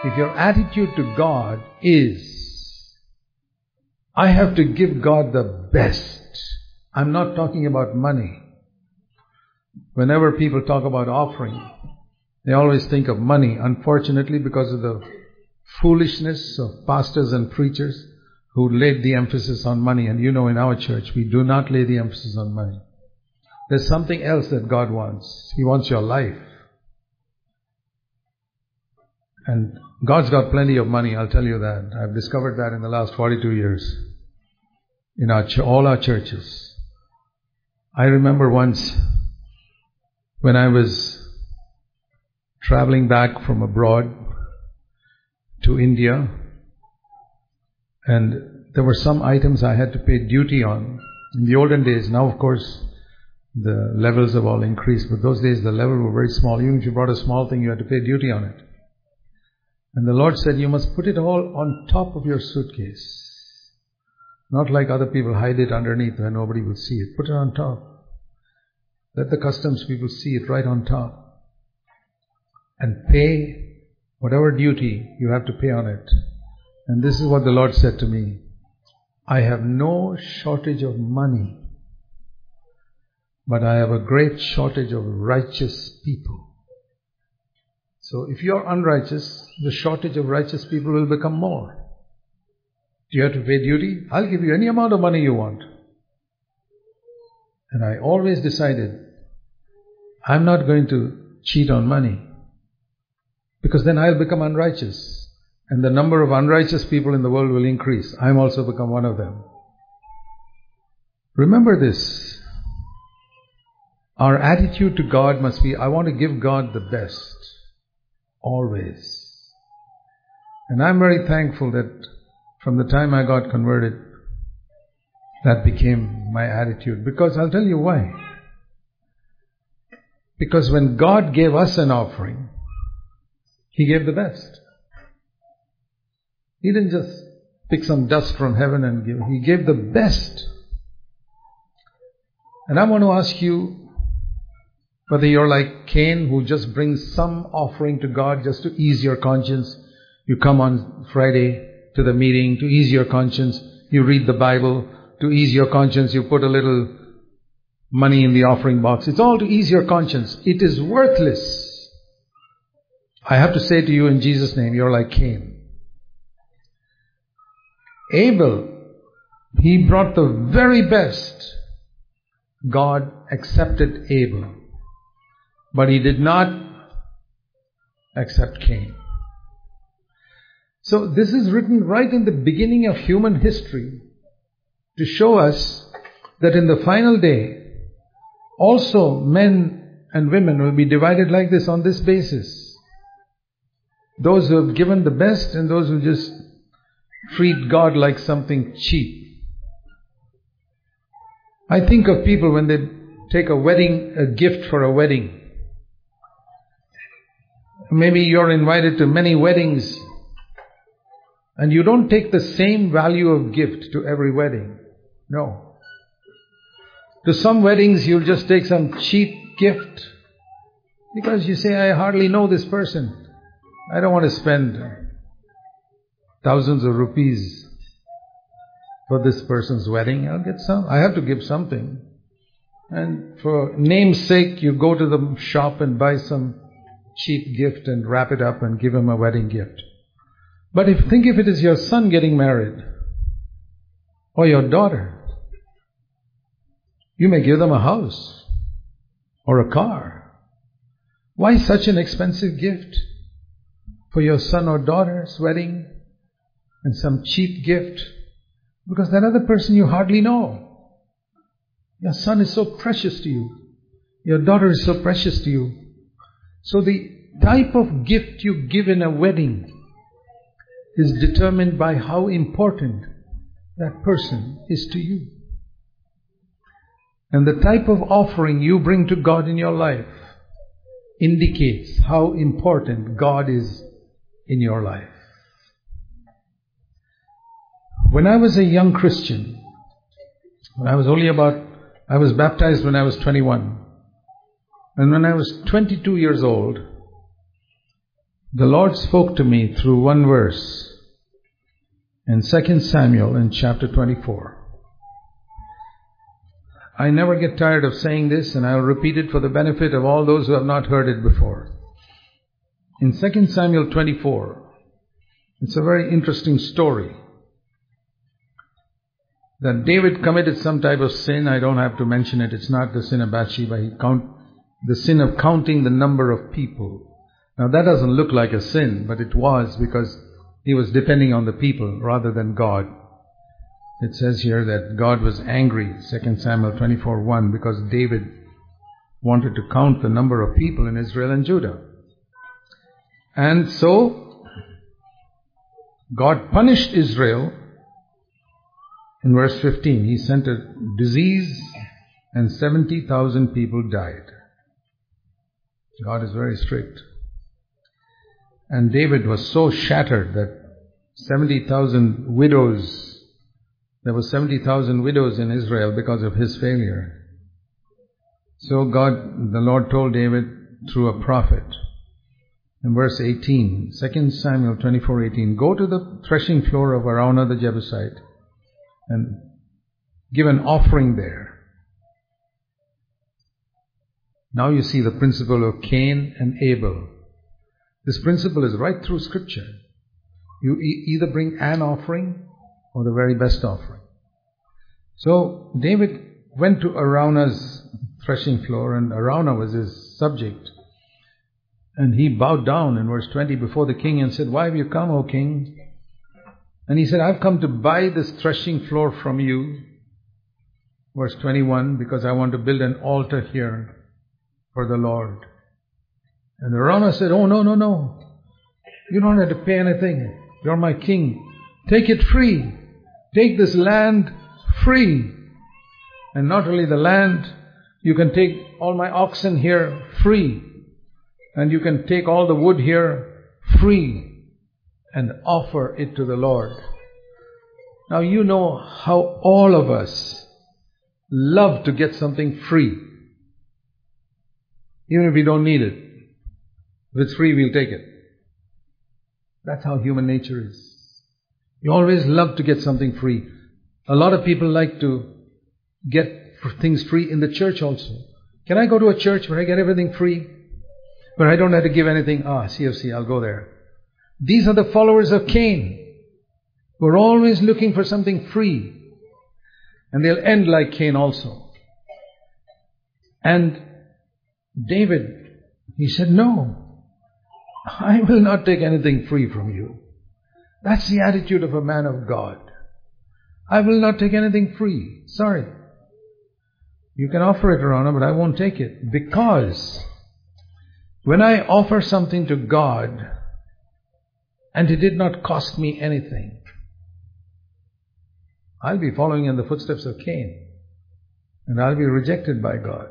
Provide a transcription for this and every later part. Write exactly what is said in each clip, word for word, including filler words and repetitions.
If your attitude to God is, I have to give God the best. I'm not talking about money. Whenever people talk about offering, they always think of money, unfortunately, because of the foolishness of pastors and preachers who laid the emphasis on money. And you know, in our church, we do not lay the emphasis on money. There's something else that God wants. He wants your life. And God's got plenty of money, I'll tell you that. I've discovered that in the last forty-two years. In our ch- all our churches. I remember once when I was traveling back from abroad to India, and there were some items I had to pay duty on. In the olden days, now of course the levels have all increased, but those days the level were very small. Even if you brought a small thing, you had to pay duty on it. And the Lord said, you must put it all on top of your suitcase. Not like other people hide it underneath where nobody will see it. Put it on top. Let the customs people see it right on top. And pay whatever duty you have to pay on it. And this is what the Lord said to me. I have no shortage of money, but I have a great shortage of righteous people. So if you are unrighteous, the shortage of righteous people will become more. Do you have to pay duty? I'll give you any amount of money you want. And I always decided, I'm not going to cheat on money, because then I'll become unrighteous. And the number of unrighteous people in the world will increase. I'm also become one of them. Remember this. Our attitude to God must be, I want to give God the best. Always. And I'm very thankful that from the time I got converted, that became my attitude. Because I'll tell you why. Because when God gave us an offering, He gave the best. He didn't just pick some dust from heaven and give. He gave the best. And I want to ask you, whether you're like Cain, who just brings some offering to God just to ease your conscience. You come on Friday to the meeting to ease your conscience. You read the Bible to ease your conscience. You put a little money in the offering box. It's all to ease your conscience. It is worthless. I have to say to you in Jesus' name, you're like Cain. Abel, he brought the very best. God accepted Abel. But He did not accept Cain. So this is written right in the beginning of human history to show us that in the final day, also men and women will be divided like this on this basis. Those who have given the best and those who just treat God like something cheap. I think of people when they take a wedding, a gift for a wedding. Maybe you're invited to many weddings and you don't take the same value of gift to every wedding. No. To some weddings you'll just take some cheap gift because you say, I hardly know this person. I don't want to spend thousands of rupees for this person's wedding. I'll get some. I have to give something. And for name's sake, you go to the shop and buy some cheap gift and wrap it up and give him a wedding gift. But if think if it is your son getting married or your daughter, you may give them a house or a car. Why such an expensive gift for your son or daughter's wedding and some cheap gift? Because that other person you hardly know. Your son is so precious to you. Your daughter is so precious to you. So the type of gift you give in a wedding is determined by how important that person is to you. And the type of offering you bring to God in your life indicates how important God is in your life. When I was a young Christian, when I was only about, I was baptized when I was twenty-one. And when I was twenty-two years old, The Lord spoke to me through one verse in Second Samuel in chapter twenty-four. I never get tired of saying this, and I'll repeat it for the benefit of all those who have not heard it before. In Second Samuel twenty-four, it's a very interesting story. That David committed some type of sin. I don't have to mention it. It's not the sin of Bathsheba. He count the sin of counting the number of people. Now that doesn't look like a sin, but it was, because he was depending on the people rather than God. It says here that God was angry, Second Samuel twenty-four one, because David wanted to count the number of people in Israel and Judah. And so God punished Israel. In verse fifteen, He sent a disease and seventy thousand people died. God is very strict. And David was so shattered that seventy thousand widows, there were seventy thousand widows in Israel because of his failure. So God, the Lord told David through a prophet, in verse eighteen, Second Samuel twenty-four eighteen, go to the threshing floor of Araunah the Jebusite and give an offering there. Now you see the principle of Cain and Abel. This principle is right through Scripture. You e- either bring an offering or the very best offering. So David went to Araunah's threshing floor, and Araunah was his subject. And he bowed down in verse twenty before the king and said, why have you come, O king? And he said, I've come to buy this threshing floor from you. Verse twenty-one, because I want to build an altar here for the Lord. And Araunah said, oh, no, no, no. You don't have to pay anything. You're my king. Take it free. Take this land free. And not only the land, you can take all my oxen here free. And you can take all the wood here free. And offer it to the Lord. Now you know how all of us love to get something free. Even if we don't need it. If it's free, we'll take it. That's how human nature is. You always love to get something free. A lot of people like to get things free in the church also. Can I go to a church where I get everything free? Where I don't have to give anything? Ah, C F C, I'll go there. These are the followers of Cain. We're always looking for something free. And they'll end like Cain also. And David, he said, no, I will not take anything free from you. That's the attitude of a man of God. I will not take anything free. Sorry. You can offer it, Araunah, but I won't take it. Because when I offer something to God, and it did not cost me anything, I'll be following in the footsteps of Cain. And I'll be rejected by God.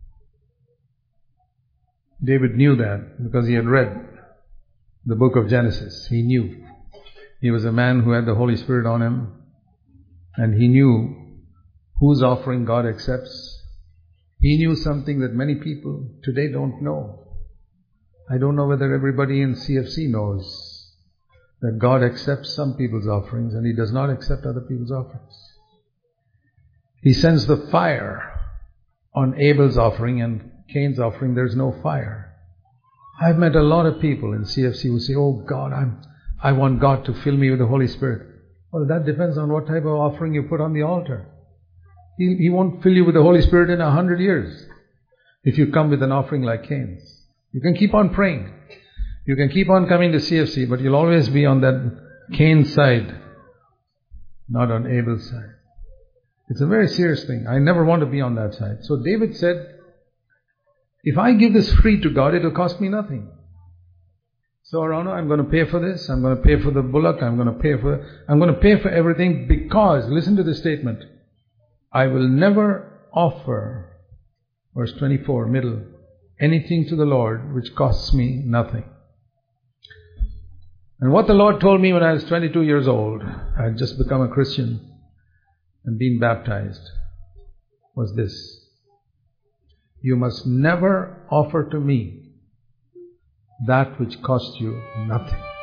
David knew that because he had read the book of Genesis. He knew. He was a man who had the Holy Spirit on him. And he knew whose offering God accepts. He knew something that many people today don't know. I don't know whether everybody in C F C knows that God accepts some people's offerings and He does not accept other people's offerings. He sends the fire on Abel's offering, and Cain's offering there's no fire. I've met a lot of people in C F C who say, oh God, I'm, I want God to fill me with the Holy Spirit. Well, that depends on what type of offering you put on the altar. He, he won't fill you with the Holy Spirit in a hundred years if you come with an offering like Cain's. You can keep on praying. You can keep on coming to C F C, but you'll always be on that Cain side, not on Abel's side. It's a very serious thing. I never want to be on that side. So David said, if I give this free to God, it'll cost me nothing. So Araunah, I'm going to pay for this. I'm going to pay for the bullock. I'm going to pay for, I'm going to pay for everything because, listen to this statement, I will never offer, verse twenty-four, middle, anything to the Lord which costs me nothing. And what the Lord told me when I was twenty-two years old, I had just become a Christian and been baptized, was this: you must never offer to me that which cost you nothing.